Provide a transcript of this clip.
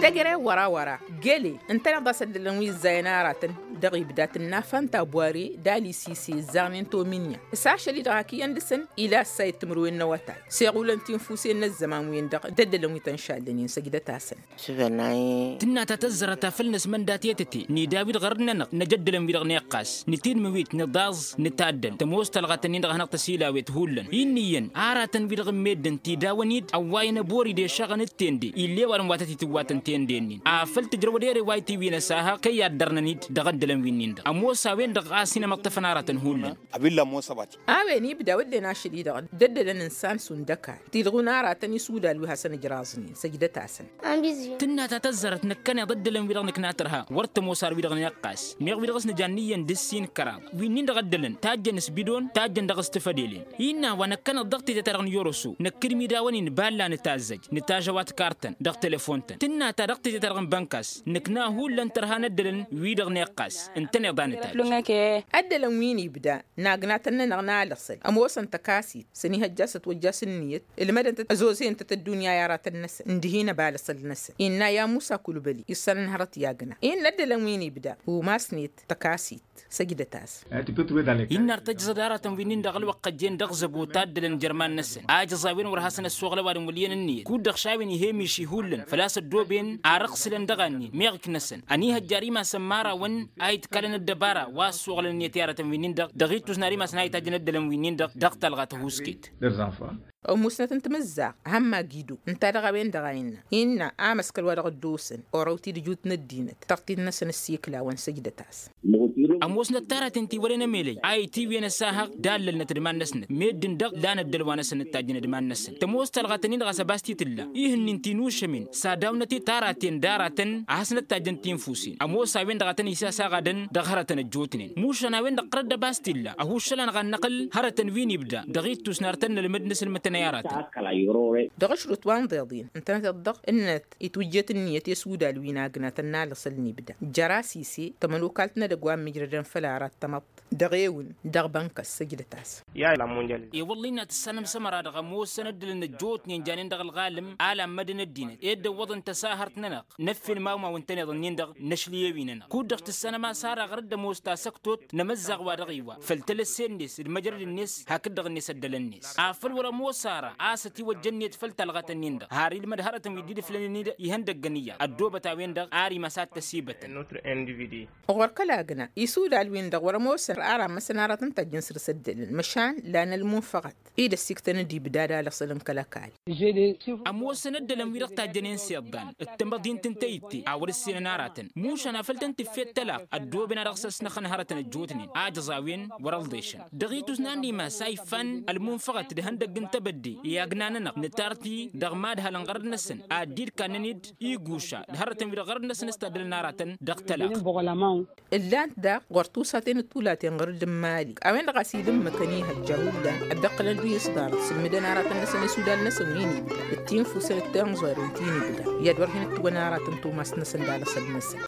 دقري ورا قالي انت نضاس اللي زينارات دغي بدات النافن تابواري دالي سيسي زانين تو منيا ساش اللي دغاكي يندسن الى سايت تمروين نواتاي سيقول انت نفوسين الزمان وين دغ ددلم يتنشالني سجده تاسن شفناي تنا تتزر تفلنس من داتيتي ني داويد غرنا نجدلم بيدغني قاس نتين مويت نضاز نتعدل تموست الغتنين دغ نق تسيلاوي تهولن ينين عارتن بيدغ ميدن تي داونيد اوين بوري دي شغن التندي اللي ورم واتتي تواتن تندين افلت جروديري واي تي وين ساها كي يدرننيد دغدلم وينين اموسا وين دغ اسينا مقتفنارتن هولن ابيلا موسى بات اويني بدا ودنا شديد ددلن انسان سندكا تيدغونا راتني سودا لو حسن جرازني سجده تاسن تنا تتزرت نكنا ضد لم بيدغنك ناترها ورت موسار بيدغن يقاس ميغ بيدغسن جانيا دسين كرام وينين دغدلن تاجنس بدون تاجن دغستفديلين ينا ونكنا ضغط تترغن يورسو نكرمي داونين بالا نتازج نتاجوات كارتن دغ تليفونتن تنا تضغط تترغن بنكاس نكنا هو لن ترها ندلن ويدغن يقاس انتن دانتاج ادلن ويني بدا ناغناتن نغنا لصل اموسن تكاسي سني هجاسه وجاس النيت اللي مدن ازوزين الدنيا يا رات الناس اندهينا بالصل الناس إن يا موسى كل بلي يسن هرت ياغنا إن ندلن ويني بدا هو ماسنيت تكاسيت سجده تاس إن ارتجز دارة وينين دغل وقجين دغزبو تادلن جرمان نسن اجزاوين ورهاسن السوغله وار مليون النيت كود دغشاوين يهمي شيهولن فلاس الدوبين عرقسلن دغني ميغك نسن اني هجاريما سمارا ون ايت كلن الدبارا واسوغلن نيتياره وينين دغيتوس ناريما سنايت اجندلن وينين دغتلغت هوسكيت أو موسنة تمزع هما جيدو انت دغوين دغاينا إن آمس كل ورق الدوسن أوروتي دجوت ندينت ترتين نسن السيكلا وان سجدة تاس أموسنا تارة تنتي ورينا ميلي أي تي وين ساها دال لنترمان نسن ميدن دغ لانا الدلوانا سن تاجين دمان نسن تموس تلغتنين غسباستي تلا إيهن ننتينو شمين ساداونتي تاراتين داراتن أحسن التاجين تنفوسين أموسا وين دغتن يساسا غدن دغهرتن الجوتنين موشنا وين دقرد باستي لا أهو شلان غن نقل هرتن وين يبدا دغيت تسنارتن لمدنس المتنيارات دغشرت وان ضيضين انت تضغ انت يتوجت النية يسودا لوينا قناتنا لصلني بدا جراسيسي تملوكالتنا دقوام مجردن فلارات تمط دغيون دغبنك السجدة تاس يا لا مونجال اي والله انها تسنم سمرا دغ مو سند لنا جوت نينجانين دغ الغالم عالم مدن الدين اد وضن تساهرت ننق نف الماوما وانتني ظنين دغ نشليه ويننا كود دغ السنه ما صار غرد موستا سكتوت نمزغ ودغيوا فلتلسندس المجرد الناس هكذا الناس دل الناس عفل ورا مو صار عاستي وجنيت فلتلغت النين دغ هاري المدهره ويدي فلنين يهندق جنيه الدوبه تاوين دغ اري مسات تسيبه نوتر اندفيدي وغركلاغنا يسودا الوين دغ ورا موسر ارى مسناره تنتجن سر سدل مشان لان المون فقط ايد السكتن دي بدادا لصلن كلاكال امو سند لم يرقتا جنين سيدان التمبدين تنتيتي اور السيناراتن موش انا فلتن تفيت تلا الدوبنا رقص نخن هرتن الجوتنين اجزاوين ورالديشن دغيتوس ناني ما سايفن المون فقط دهندق انتبدي يا جناننا نتارتي دغماد هلن غرد نسن ادير كاننيد يغوشا هرتن وير غرد نسن استدل ناراتن دقتلا اللان دا غرطوساتين الطولاتين غرد مالي اوين غاسيدم مكانيها الجهولا الدقل البي صدار سلمدن نارات النسن سودان نسويني التين فوسل التين زويرين تيني بدا يدور هنا تو نارات توماس نسن دال سلمس